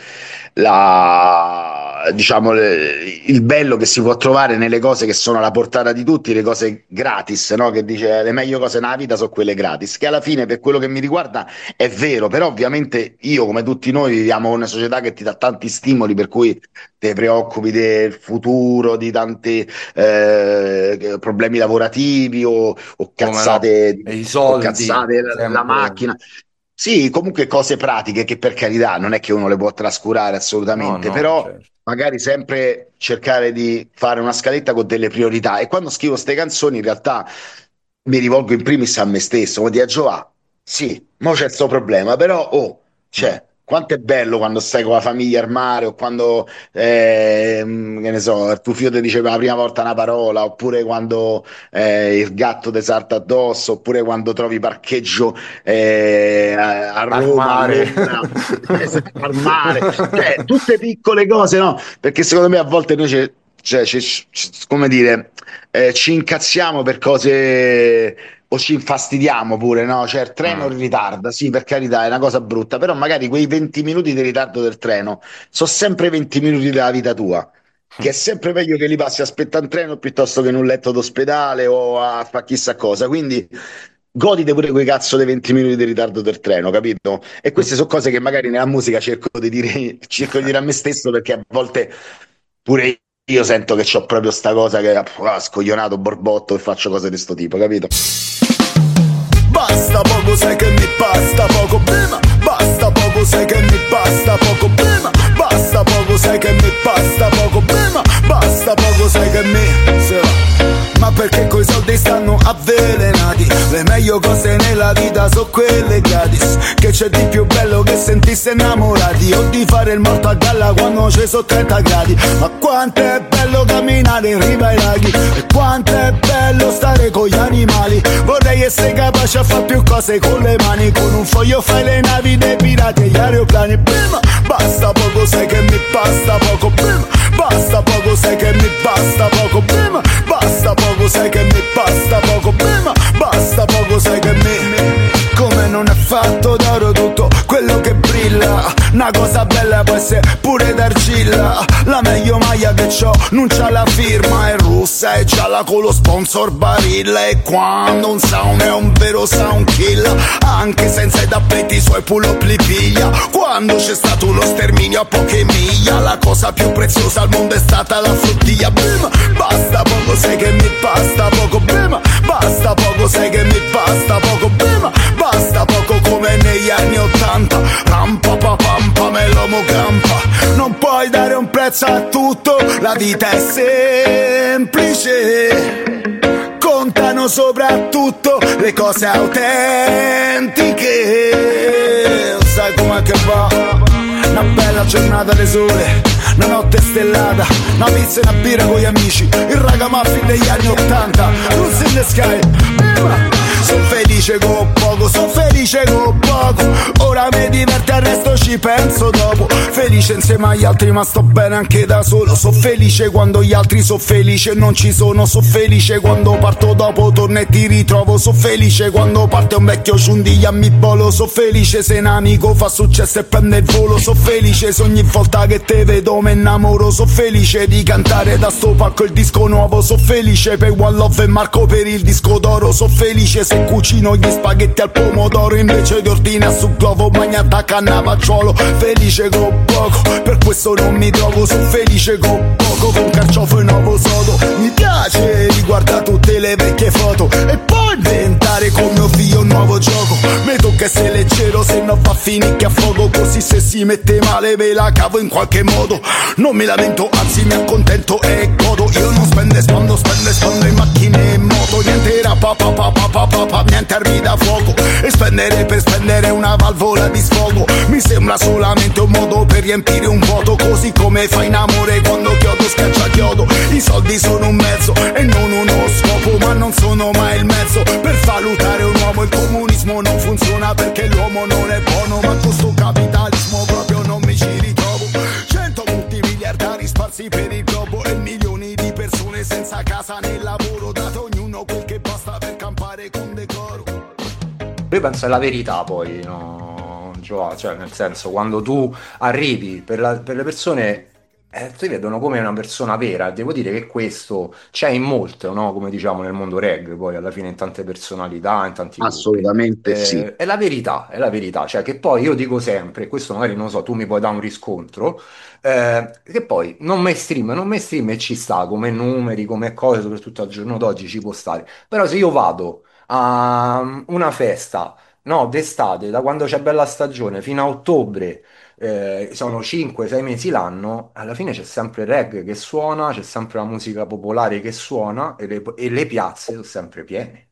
la, diciamo, le- il bello che si può trovare nelle cose che sono alla portata di tutti, le cose gratis, no? Che dice le meglio cose nella vita sono quelle gratis, che alla fine per quello che mi riguarda è vero, però ovviamente io come tutti noi viviamo in una società che ti dà tanti stimoli per cui ti preoccupi del futuro, di tanti eh, problemi lavorativi o, o Come no? cazzate, E i o soldi, cazzate la la sempre. macchina. Sì, comunque cose pratiche che per carità non è che uno le può trascurare No, assolutamente, no, però certo. magari sempre cercare di fare una scaletta con delle priorità. E quando scrivo queste canzoni, in realtà mi rivolgo in primis a me stesso, come dire, Giova, sì, mo c'è questo problema, però, oh, Mm. c'è. Quanto è bello quando stai con la famiglia al mare o quando, ehm, che ne so, il tuo figlio ti dice per la prima volta una parola, oppure quando eh, il gatto ti salta addosso, oppure quando trovi parcheggio eh, a a Al Roma, a mare. Londra, al mare, cioè tutte piccole cose, no? Perché secondo me a volte noi ci, cioè, ci- ci- come dire, eh, ci incazziamo per cose o ci infastidiamo pure, no? Cioè il treno Mm. in ritardo, sì, per carità, è una cosa brutta, però magari quei venti minuti di ritardo del treno sono sempre venti minuti della vita tua. Che è sempre meglio che li passi a aspettare un treno piuttosto che in un letto d'ospedale o a fare chissà cosa. Quindi godite pure quei cazzo dei venti minuti di ritardo del treno, capito? E queste sono cose che magari nella musica cerco di dire, cerco di dire a me stesso perché a volte pure io sento che ho proprio sta cosa che ah, scoglionato, borbotto e faccio cose di sto tipo, capito? Basta poco, sai che mi basta poco prima. Basta poco, sai che mi basta poco prima. Basta poco, sai che mi basta poco prima. Basta poco, sai che mi se va. Ma perché coi soldi stanno avvelenati? Le meglio cose nella vita sono quelle gratis. Che c'è di più bello che sentirsi innamorati o di fare il morto a galla quando ci sono trenta gradi. Ma quanto è bello camminare in riva ai laghi e quanto è bello stare con gli animali. Vorrei essere capace a fare più cose con le mani. Con un foglio fai le navi dei pirati e gli aeroplani. Prima basta poco, sai che mi basta poco prima. Basta poco, sai che mi basta poco prima. Basta poco, sai che mi basta poco prima. Basta poco, sai che mi... Come non è fatto d'oro tutto quello che brilla. Una cosa bella può essere pure d'argilla. La meglio maglia che c'ho non c'ha la firma, è russa e gialla con lo sponsor Barilla. E quando un sound è un vero sound killer, anche senza i tappeti i suoi pull-up li piglia. Quando c'è stato lo sterminio a poche miglia, la cosa più preziosa al mondo è stata la flottiglia. Prima basta poco, sai che mi basta poco prima. Basta poco, sai che mi basta poco prima. Basta poco come negli anni ottanta. Rampa pa pampa me lo mo campa. Non puoi dare un prezzo a tutto, la vita è semplice. Contano soprattutto le cose autentiche. Sai com'è che va? Una bella giornata di sole, una notte stellata, una pizza e una birra con gli amici, il ragamuffin degli anni ottanta, Roots in the Sky. Sono felice con poco, sono felice con poco. ora mi diverte, al resto ci penso dopo. Felice insieme agli altri ma sto bene anche da solo. So felice quando gli altri so felice e non ci sono. So felice quando parto dopo torno e ti ritrovo. So felice quando parte un vecchio ciundiglia mi bolo. So felice se un amico fa successo e prende il volo. So felice se ogni volta che te vedo mi innamoro. So felice di cantare da sto palco il disco nuovo. So felice per One Love e Marco per il disco d'oro. So felice se cucino gli spaghetti al pomodoro invece di ordina su glovo bagnata cannavacciolo. Felice con poco, per questo non mi trovo. So felice con poco, con carciofo e nuovo sodo. Mi piace riguarda tutte le vecchie foto e poi inventare con mio figlio un nuovo gioco. Mi tocca essere leggero se no va a finire che affogo. Così se si mette male ve la cavo in qualche modo. Non mi lamento, anzi mi accontento e godo. Io non spendo e spando, spendo e spando in macchine e moto. Niente rapa pa pa pa pa pa pa, niente armi da fuoco. E spendere per spendere una valvola di sfogo mi sembra solamente un modo per riempire un vuoto. Così come fa in amore quando chiodo schiaccia chiodo. I soldi sono un mezzo e non uno scopo, ma non sono mai il mezzo per valutare un uomo. Il comunismo non funziona perché l'uomo non è buono, ma con sto capitalismo proprio non mi ci ritrovo. Cento multimiliardari sparsi per il globo e milioni di persone senza casa né lavoro. Date ognuno quel che basta per campare con decoro. Io penso è la verità poi, no? Gioà, cioè nel senso, quando tu arrivi per, la- per le persone, eh, ti vedono come una persona vera. Devo dire che questo c'è in molte, no? Come diciamo nel mondo reggae, poi alla fine in tante personalità, in tanti gruppi. Assolutamente sì. Eh, è la verità, è la verità. Cioè che poi io dico sempre, questo magari non lo so, tu mi puoi dare un riscontro, eh, che poi non mainstream, non mainstream e ci sta come numeri, come cose, soprattutto al giorno d'oggi ci può stare. Però se io vado a mm, una festa, no, d'estate, da quando c'è bella stagione fino a ottobre, eh, sono cinque sei mesi l'anno, alla fine c'è sempre il reggae che suona, c'è sempre la musica popolare che suona e le, e le piazze sono sempre piene.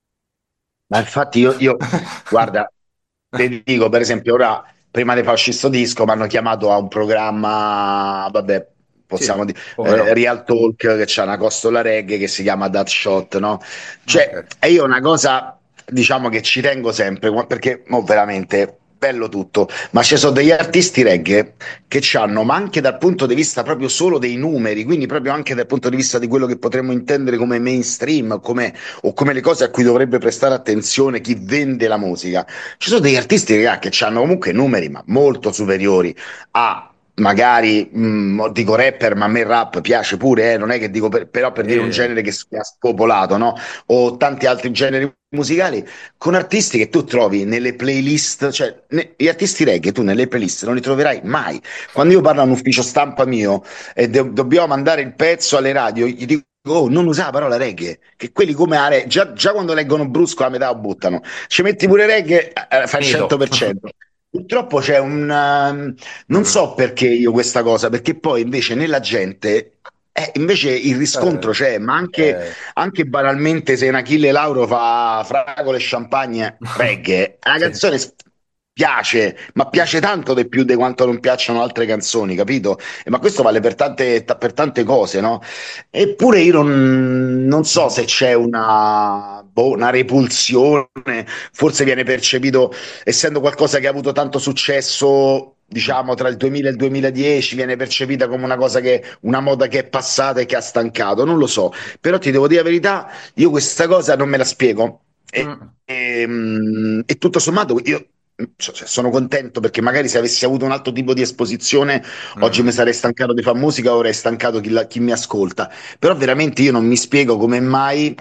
Ma infatti io, io guarda, ti dico, per esempio, ora, prima di far uscire sto disco, mi hanno chiamato a un programma, vabbè, Sì, possiamo dire, come eh, no? Real Talk, che c'ha una costola reggae che si chiama Dat Shot, no? Cioè, Ok. e io una cosa, diciamo che ci tengo sempre, qua- perché, mo, veramente, bello tutto, ma ci sono degli artisti reggae che c'hanno, ma anche dal punto di vista proprio solo dei numeri, quindi proprio anche dal punto di vista di quello che potremmo intendere come mainstream, come o come le cose a cui dovrebbe prestare attenzione chi vende la musica. Ci sono degli artisti raga, che hanno comunque numeri ma molto superiori a magari, mh, dico rapper, ma a me il rap piace pure, eh, non è che dico per- però per dire un E- genere che si è spopolato, no? O tanti altri generi musicali, con artisti che tu trovi nelle playlist, cioè ne- gli artisti reggae tu nelle playlist non li troverai mai. Quando io parlo a un ufficio stampa mio e de- dobbiamo mandare il pezzo alle radio, gli dico oh, non usa la parola reggae, che quelli come are, già, già quando leggono brusco la metà lo buttano. Ci metti pure reggae, eh, fa il finito. cento per cento. Purtroppo c'è un... ehm, non Mm. so perché io questa cosa, perché poi invece nella gente... eh, invece il riscontro Eh, c'è, ma anche, eh, anche banalmente se un Achille Lauro fa fragole e champagne reggae, la sì. canzone s- piace, ma piace tanto di più di quanto non piacciono altre canzoni, capito? E ma questo vale per tante, ta- per tante cose, no? Eppure io non, non so se c'è una, boh, una repulsione, forse viene percepito, essendo qualcosa che ha avuto tanto successo, diciamo, tra il duemila e il duemiladieci, viene percepita come una cosa che, una moda che è passata e che ha stancato, non lo so, però ti devo dire la verità, io questa cosa non me la spiego. E, Mm. e, mm, e tutto sommato io cioè, sono contento perché magari se avessi avuto un altro tipo di esposizione oggi mi Mm. sarei stancato di fare musica, avrei stancato chi, la- chi mi ascolta. Però veramente io non mi spiego come mai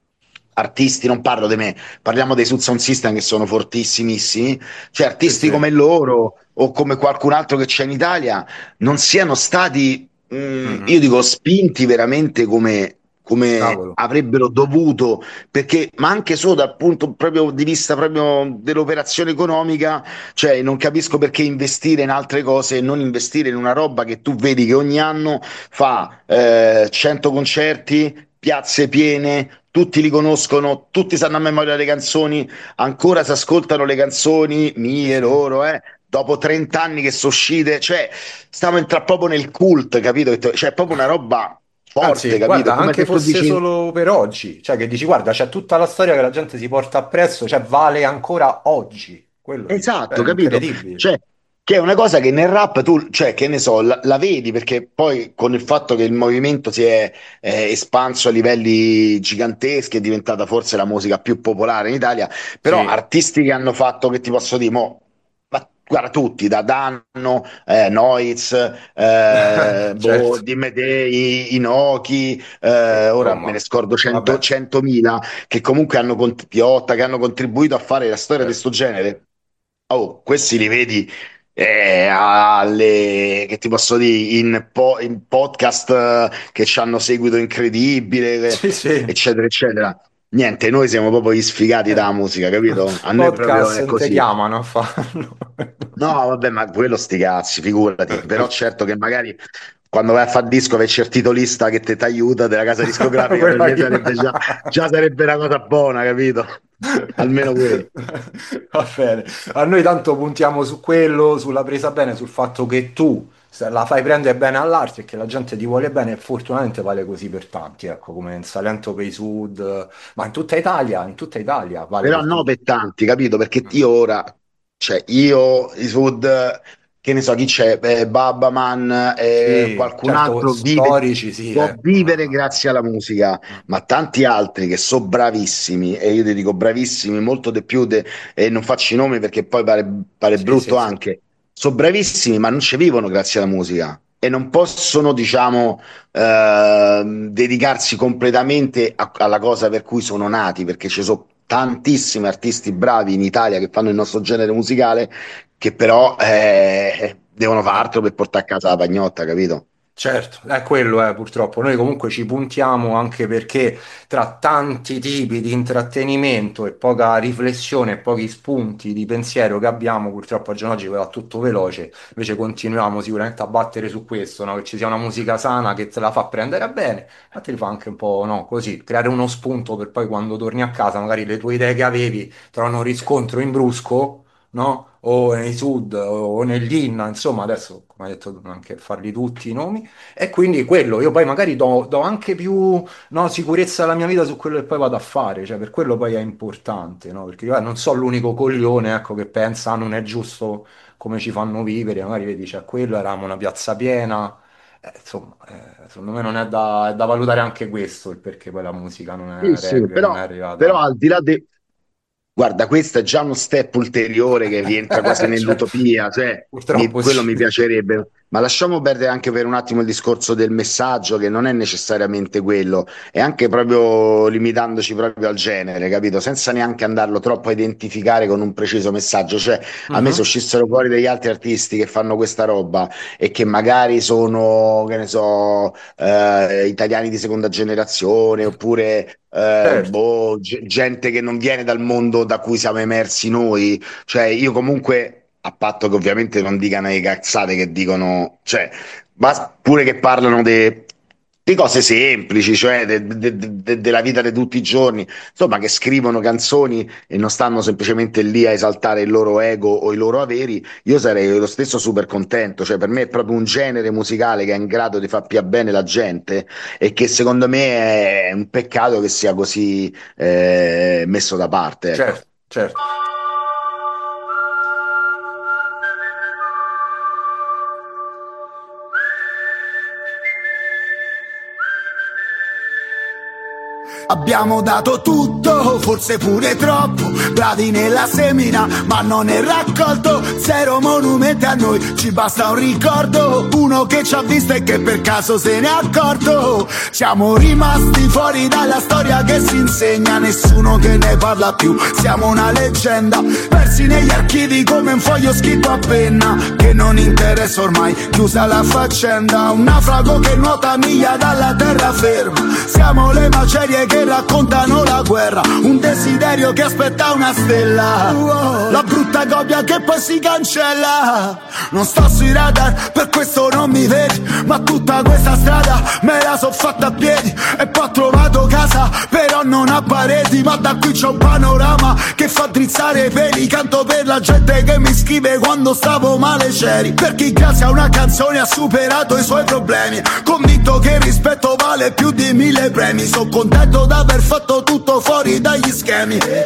artisti, non parlo di me, parliamo dei Sud Sound System che sono fortissimissimi, cioè Sì, artisti sì. come loro o come qualcun altro che c'è in Italia non siano stati, mh, io Mm. dico, spinti veramente come, come Cavolo. avrebbero dovuto, perché, ma anche solo dal punto proprio di vista proprio dell'operazione economica, cioè non capisco perché investire in altre cose e non investire in una roba che tu vedi che ogni anno fa eh, cento concerti, piazze piene, tutti li conoscono, tutti sanno a memoria le canzoni, ancora si ascoltano le canzoni Sì, mie, sì. loro, eh, dopo trenta anni che sono uscite, cioè stiamo entrando proprio nel cult, capito? Cioè è proprio una roba forte, Anzi, capito? guarda, Come anche se tu fosse dici, solo per oggi, cioè che dici, guarda, c'è tutta la storia che la gente si porta appresso, cioè vale ancora oggi. quello Esatto, è capito? incredibile. Cioè, che è una cosa che nel rap tu, cioè, che ne so, la, la vedi perché poi con il fatto che il movimento si è eh, espanso a livelli giganteschi, è diventata forse la musica più popolare in Italia, però Sì. artisti che hanno fatto, che ti posso dire, mo, ma guarda tutti, da Danno, eh, Noiz, eh, boh, Certo. Dimmi te, i, Inoki, Eh, eh, ora me insomma, ne scordo cento, vabbè. centomila, che comunque hanno, cont- Piotta, che hanno contribuito a fare la storia di Certo. questo genere. Oh, questi li vedi eh, alle, che ti posso dire, in, po- in podcast eh, che ci hanno seguito incredibile, eh, Sì, sì. eccetera, eccetera. Niente, noi siamo proprio gli sfigati Eh. dalla musica, capito? A noi proprio Podcast è non te così. chiamano a farlo. No, vabbè, ma quello sti cazzi, figurati. Però certo che magari quando vai a fare disco c'è il titolista che te ti aiuta della casa discografica, per Quello me io- sarebbe già, già sarebbe una cosa buona, capito? Almeno quello. Va bene, a noi tanto puntiamo su quello, sulla presa bene, sul fatto che tu se la fai prendere bene all'arte e che la gente ti vuole bene, e fortunatamente vale così per tanti, ecco, come in Salento per i Sud, ma in tutta Italia, in tutta Italia vale Però per no tutti. per tanti, capito? Perché Mm. io ora, cioè io, i Sud, che ne so, chi c'è? Eh, Babbaman, eh, Sì, qualcun certo, altro vive, storici sì, può ecco, vivere ma... grazie alla musica, ma tanti altri che sono bravissimi, e io ti dico bravissimi, molto di più, de- e non faccio i nomi perché poi pare, pare Sì, brutto sì, sì, anche, sono bravissimi, ma non ci vivono grazie alla musica. E non possono, diciamo, ehm, dedicarsi completamente a- alla cosa per cui sono nati, perché ci sono tantissimi artisti bravi in Italia che fanno il nostro genere musicale, che però eh, devono fare eh. altro per portare a casa la pagnotta, capito? Certo, è quello, eh, purtroppo. Noi comunque ci puntiamo anche perché tra tanti tipi di intrattenimento e poca riflessione e pochi spunti di pensiero che abbiamo, purtroppo oggi oggi va tutto veloce. Invece continuiamo sicuramente a battere su questo, no? Che ci sia una musica sana che te la fa prendere bene, ma te li fa anche un po', no? Così, creare uno spunto per poi quando torni a casa, magari le tue idee che avevi trovano riscontro in brusco, no? O nei Sud o negli Inna, insomma, adesso, come hai detto tu, anche farli tutti i nomi. E quindi quello, io poi magari do, do anche più, no, sicurezza alla mia vita su quello che poi vado a fare, cioè per quello poi è importante, no? Perché io eh, non sono l'unico coglione, ecco, che pensa "Ah, non è giusto come ci fanno vivere", magari vedi, c'è quello, eravamo una piazza piena, eh, insomma, eh, secondo me non è da, è da valutare anche questo, il perché poi la musica non Sì, è sì, reggae, non è però, però arrivata... al di là de... Guarda, questo è già uno step ulteriore che rientra quasi Cioè, nell'utopia, cioè mi- purtroppo quello sì. mi piacerebbe. Ma lasciamo perdere anche per un attimo il discorso del messaggio, che non è necessariamente quello, è anche proprio limitandoci proprio al genere, capito? Senza neanche andarlo troppo a identificare con un preciso messaggio. Cioè, a me se Mhm. uscissero fuori degli altri artisti che fanno questa roba e che magari sono, che ne so, eh, italiani di seconda generazione, oppure eh, Certo, boh, ge- gente che non viene dal mondo da cui siamo emersi noi, cioè io comunque, a patto che ovviamente non dicano le cazzate che dicono, cioè, ma pure che parlano de- di cose semplici, cioè de- de- de- della vita di tutti i giorni, insomma, che scrivono canzoni e non stanno semplicemente lì a esaltare il loro ego o i loro averi, io sarei lo stesso super contento, cioè per me è proprio un genere musicale che è in grado di far più bene la gente e che secondo me è un peccato che sia così eh, messo da parte, ecco. certo, certo. Abbiamo dato tutto, forse pure troppo, bravi nella semina, ma non nel raccolto. Zero monumenti a noi, ci basta un ricordo, uno che ci ha visto e che per caso se ne è accorto. Siamo rimasti fuori dalla storia che si insegna, nessuno che ne parla più, siamo una leggenda, persi negli archivi come un foglio scritto a penna, che non interessa ormai, chiusa la faccenda, un naufrago che nuota miglia dalla terraferma. Siamo le macerie che raccontano la guerra, un desiderio che aspetta una stella, la brutta copia che poi si cancella. Non sto sui radar, per questo non mi vedi, ma tutta questa strada me la so fatta a piedi e poi ho trovato casa, però non a pareti, ma da qui c'è un panorama che fa drizzare i peli. Canto per la gente che mi scrive quando stavo male c'eri, per chi grazie a una canzone ha superato i suoi problemi, convinto che il rispetto vale più di mille premi. Sono contento d'aver fatto tutto fuori dagli schemi, sto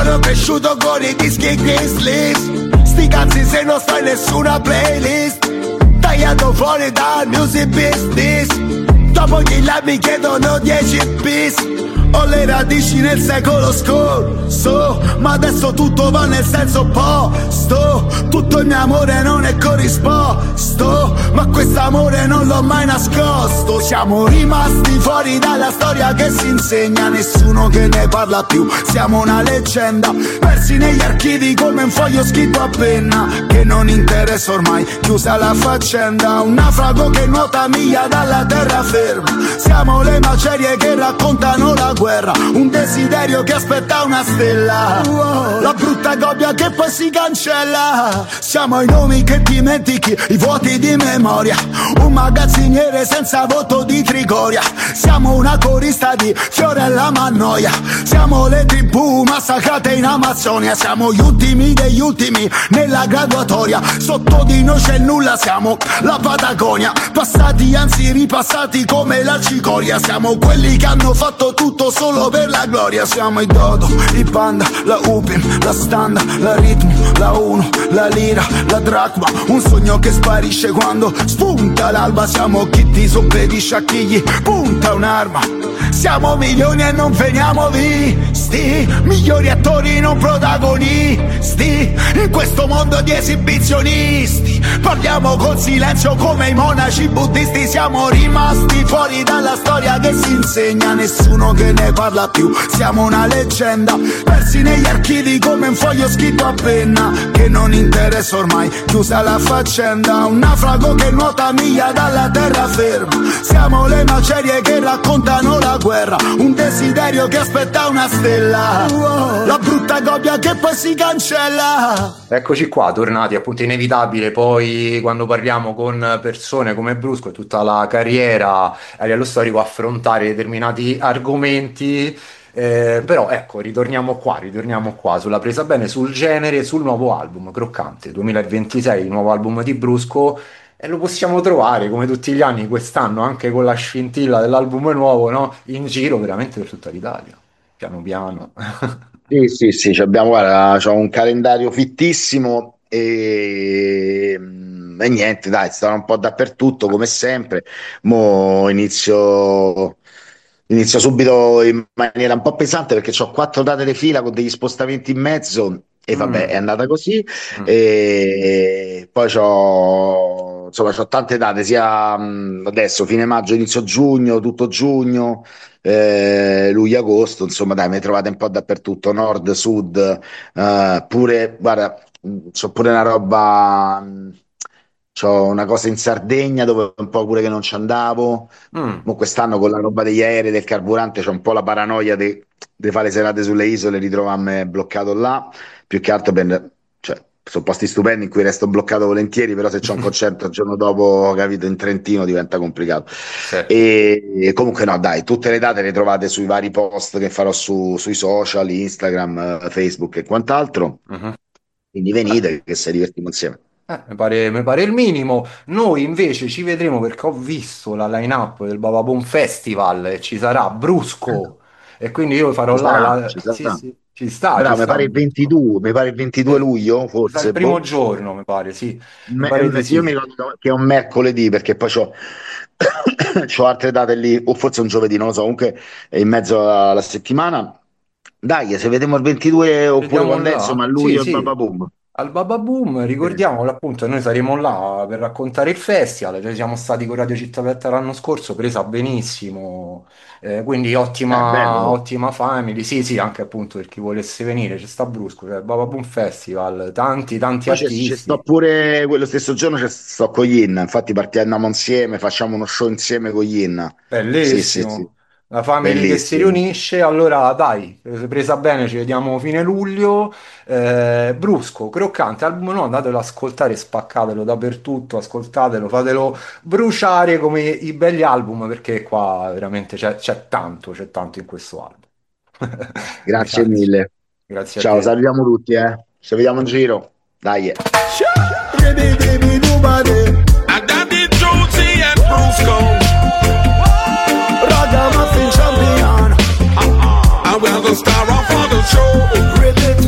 Sono cresciuto con i dischi Grizzlies, sti cazzi se non sto in nessuna playlist, tagliato fuori dal music business. Dopo gli là mi chiedono dieci bis, ho le radici nel secolo scorso, ma adesso tutto va nel senso opposto. Tutto il mio amore non è corrisposto, ma quest'amore non l'ho mai nascosto. Siamo rimasti fuori dalla storia che si insegna, nessuno che ne parla più. Siamo una leggenda, persi negli archivi come un foglio scritto a penna, che non interessa ormai, chiusa la faccenda. Un naufrago che nuota miglia dalla terraferma. Siamo le macerie che raccontano la guerra, un desiderio che aspetta una stella, la brutta coppia che poi si cancella. Siamo i nomi che dimentichi, i vuoti di memoria, un magazziniere senza voto di Trigoria. Siamo una corista di Fiorella Mannoia, siamo le tribù massacrate in Amazzonia. Siamo gli ultimi degli ultimi nella graduatoria, sotto di noi c'è nulla, siamo la Patagonia. Passati anzi ripassati come la cicoria, siamo quelli che hanno fatto tutto solo per la gloria. Siamo i Dodo, i Panda, la Upim, la Standa, la Ritmo, la Uno, la Lira, la Dracma, un sogno che sparisce quando spunta l'alba. Siamo chi ti sobbedisce a chi gli punta un'arma. Siamo milioni e non veniamo visti, migliori attori non protagonisti, in questo mondo di esibizionisti. Parliamo col silenzio come i monaci buddisti. Siamo rimasti fuori dalla storia che si insegna, nessuno che ne parla più. Siamo una leggenda, persi negli archivi come un foglio scritto a penna, che non interessa ormai, chiusa la faccenda. Un naufrago che nuota miglia dalla terraferma. Siamo le macerie che raccontano la guerra, un desiderio che aspetta una stella, la brutta coppia che poi si cancella. Eccoci qua, tornati, appunto inevitabile poi quando parliamo con persone come Brusco e tutta la carriera a livello storico affrontare determinati argomenti. Eh, però ecco, ritorniamo qua, ritorniamo qua sulla presa bene, sul genere, sul nuovo album Croccante duemilaventisei, il nuovo album di Brusco, e lo possiamo trovare come tutti gli anni quest'anno anche con la scintilla dell'album nuovo, no? In giro veramente per tutta l'Italia, piano piano. Sì, sì, sì, abbiamo, guarda, c'ho un calendario fittissimo e, e niente, dai, stanno un po' dappertutto come sempre. Mo inizio, inizio subito in maniera un po' pesante perché ho quattro date di fila con degli spostamenti in mezzo e vabbè, Mm. è andata così. Mm. E poi c'ho, insomma, c'ho tante date, sia mh, adesso, fine maggio, inizio giugno, tutto giugno, eh, luglio, agosto, insomma, dai, mi trovate un po' dappertutto, nord, sud, eh, pure, guarda, mh, c'ho pure una roba, mh, c'ho una cosa in Sardegna dove un po' pure che non ci andavo. Mm. Mo quest'anno con la roba degli aerei, del carburante, c'ho un po' la paranoia di fare serate sulle isole, ritrovarmi bloccato là, più che altro per, cioè, sono posti stupendi in cui resto bloccato volentieri, però se c'è un concerto il giorno dopo, capito, in Trentino diventa complicato. Sì. E, e comunque no, dai, tutte le date le trovate sui vari post che farò su- sui social, Instagram, eh, Facebook e quant'altro. Mhm. Quindi venite che se divertiamo insieme. Eh, mi pare, mi pare il minimo. Noi invece ci vedremo perché ho visto la line-up del Bababon Festival e ci sarà Brusco e quindi io farò Ci là sarà, la... ci Sì, sarà. sì, ci sta, ci Bravo, mi sta pare il Brusco. ventidue, mi pare il ventidue Eh, luglio, mi sa il forse, primo boh. giorno, mi pare, sì. Mi Me- pare di Io mi sì. ricordo che è un mercoledì perché poi c'ho, c'ho altre date lì, o forse un giovedì, non lo so, comunque è in mezzo alla settimana. Dai, se vediamo il ventidue oppure Vediamo quando è, insomma, a là. Sì, luglio il sì. Bababoom. Al Bababoom, ricordiamolo appunto, noi saremo là per raccontare il festival, cioè siamo stati con Radio Città Aperta l'anno scorso, presa benissimo, eh, quindi Eh, ottima, bello. ottima family, sì sì, anche appunto per chi volesse venire, c'è sta Brusco, c'è il Bababoom Festival, tanti tanti Poi c'è c'è sto artisti, pure quello stesso giorno, c'è sto con gli Inna, infatti partiamo insieme, facciamo uno show insieme con gli Inna. Sì, sì, sì, bellissimo, la family che si bellissimo. riunisce, allora dai, eh, presa bene, ci vediamo fine luglio, eh, Brusco, Croccante, album no, andatelo ad ascoltare, spaccatelo dappertutto, ascoltatelo, fatelo bruciare come i belli album, perché qua veramente c'è c'è tanto, c'è tanto in questo album. Mi Grazie sa di sì. mille. Grazie a Ciao, te. salutiamo tutti, eh. Ci vediamo in giro. Dai. eh. Baby, baby, nobody. I got the Josie and Brusco. Ragamuffin champion. I wear the star off of the show. Rip it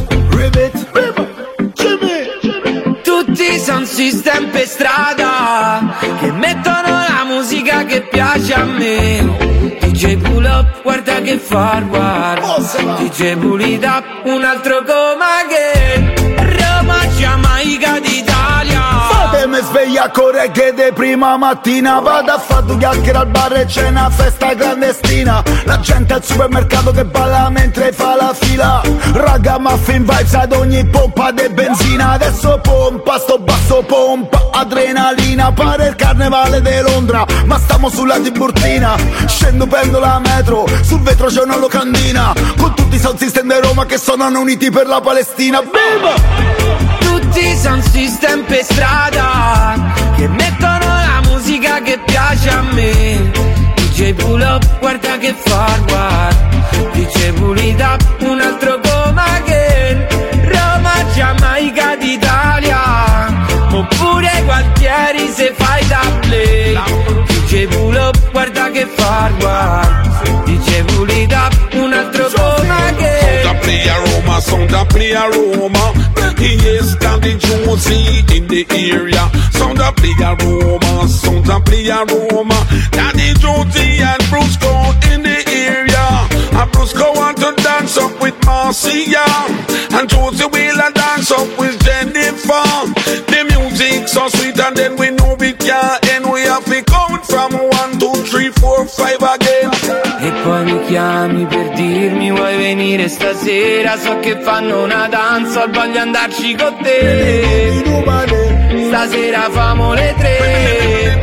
system per strada che mettono la musica che piace a me. D J pull up, guarda che forward. D J pull it up, un altro coma che Roma, Giamaica d'Italia. Fatemi sveglia con reggae de prima mattina. Vado a fare due chiacchiere al bar e c'è una festa clandestina. La gente al supermercato che balla mentre fa la fila. Raga muffin vibes ad ogni pompa de benzina. Adesso pompa, sto basso pompa, adrenalina. Pare il carnevale di Londra, ma stiamo sulla Tiburtina. Scendo, prendo la metro, sul vetro c'è una locandina con tutti i sound system di Roma che suonano uniti per la Palestina. Viva! Tutti sound system per strada che mettono la musica che piace a me. D J pull up, guarda che forward. D J pull it up, un altro coma che Roma, Giamaica d'Italia. Oppure Gualtieri se fai da play. D J pull up, guarda che forward. D J pull it up, un altro coma che Sound a play a Roma, sound a play a Roma. Yes, Danny Jonesy in the area. Sound a play a Roma, sound a play a Roma. Danny Jonesy and Brusco in the area. And Brusco want to dance up with Marcia, and Josie will a dance up with Jennifer. The music so sweet and then we know we can't end. We have to count from one, two, three, four, five again. E poi mi chiami per dirmi vuoi venire stasera. So che fanno una danza, voglio andarci con te. Stasera famo le tre.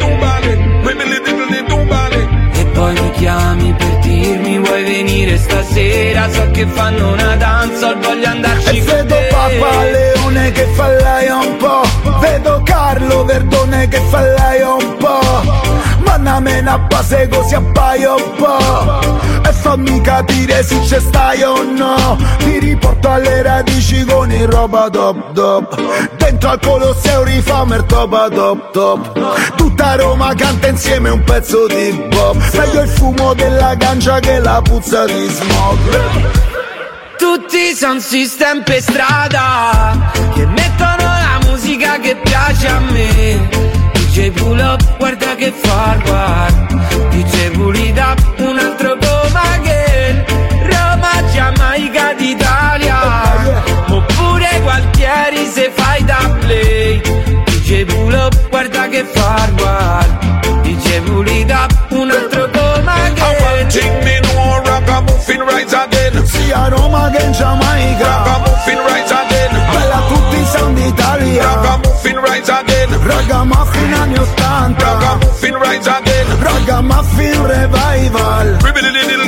E poi mi chiami per dirmi vuoi venire stasera. So che fanno una danza, voglio andarci e con te. Vedo Papa Leone che fa lei un po'. Vedo Carlo Verdone che fa lei un po'. Mandami una base così appaio un po'. E fammi capire se ci stai o no. Ti riporto alle radici con il roba top top. Dentro al Colosseo rifamo il topa top top. Tutta Roma canta insieme un pezzo di pop. Meglio il fumo della ganja che la puzza di smog. Tutti sound system per strada che mettono la musica che piace a me. D J pull up, guarda che forward. D J pull it up, un altro coma che Roma, Giamaica d'Italia. Oppure Gualtieri se fai da play. D J pull up, guarda che forward. D J pull it up, un altro coma che Ragamuffin rise again. Sia a Roma che in Giamaica. Ragamuffin rise again. Bella tutti in sound Italia. Ragamuffin rise again. Ragamuffin anni ottanta. Ragamuffin rise again. Ragamuffin revival.